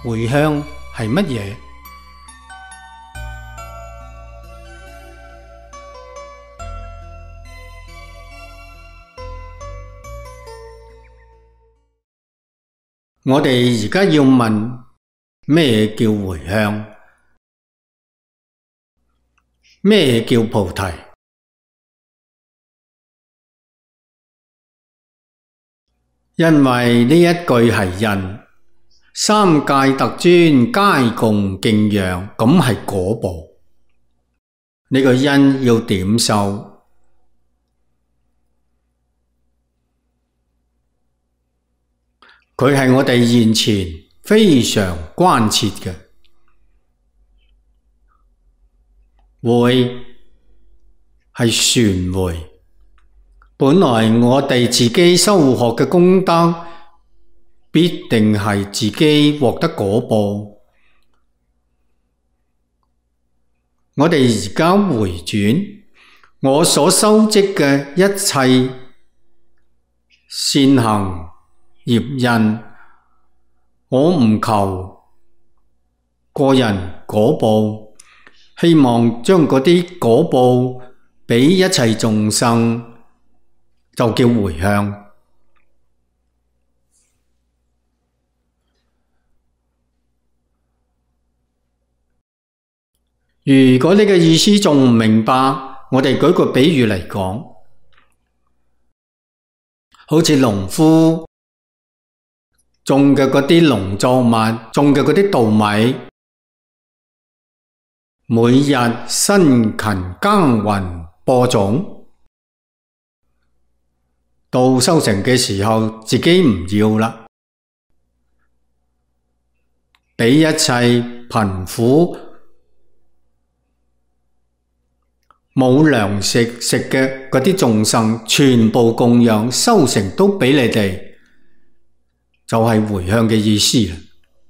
回向係乜嘢？我哋而家要問咩叫回向？咩叫菩提？因為呢一句係因，三界特尊皆共敬仰，咁係果報。呢個因要點修？佢係我哋現前非常關切嘅。回係旋回。本來我哋自己修學嘅功德，必定係自己獲得果報。我哋而家回轉，我所修積嘅一切善行業因，我唔求個人果報，希望將嗰啲果報畀一切眾生，就叫回向。如果呢個意思仲唔明白，我哋舉個比喻嚟講，好似農夫種嘅嗰啲農作物，種嘅嗰啲稻米，每日辛勤耕耘播種，到收成嘅時候，自己唔要啦，畀一切貧苦冇糧食食嘅嗰啲眾生，全部供養，收成都畀你哋，就係回向嘅意思啦。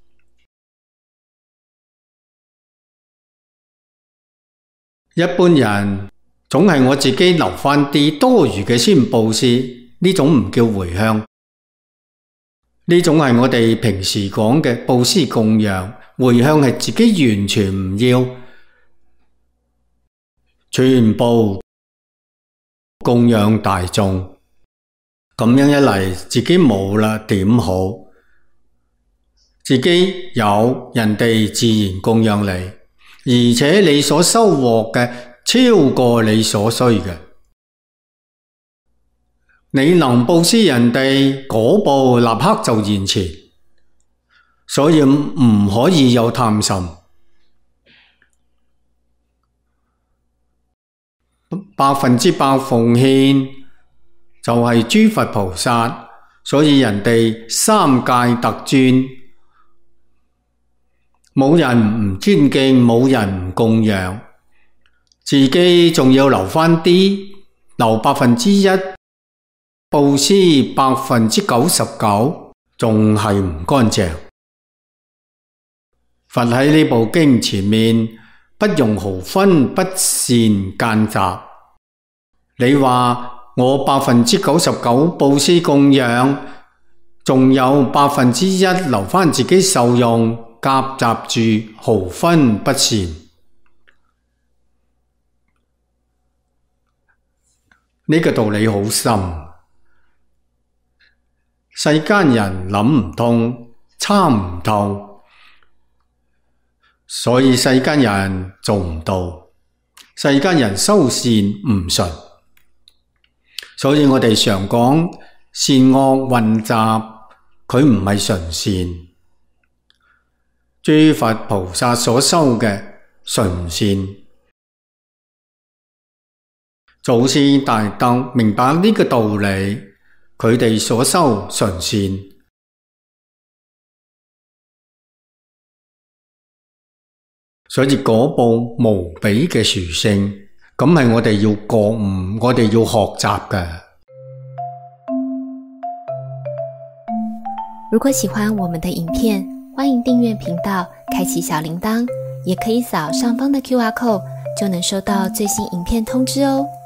一般人總係我自己留返啲多餘嘅先布施。呢種唔叫回向，呢種係我哋平時講嘅布施供養。回向係自己完全唔要，全部供養大眾。咁樣一嚟，自己冇啦，點好？自己有，人哋自然供養你，而且你所收穫嘅超過你所需嘅。你能布施人哋，果報立刻就現前，所以唔可以有貪心。100%奉獻就係諸佛菩薩，所以人哋三界特尊，冇人唔尊敬，冇人唔供養，自己仲要留返啲，留1%。布施99%，仲係唔乾淨。佛喺呢部經前面，不用毫分，不善間雜。你話我99%布施供養，仲有1%留返自己受用，夾雜住毫分不善。呢個道理好深。世間人諗唔通，參唔透，所以世間人做唔到，世間人修善唔純，所以我哋常講善惡混雜，佢唔係純善。諸佛菩薩所修嘅純善，祖師大德明白呢個道理。佢哋所修純善，所以果報無比嘅殊勝，咁係我哋要覺悟，我哋要學習嘅。 如果喜歡我們的影片，歡迎訂閱頻道，開啟小鈴鐺，也可以掃上方的QR code，就能收到最新影片通知哦。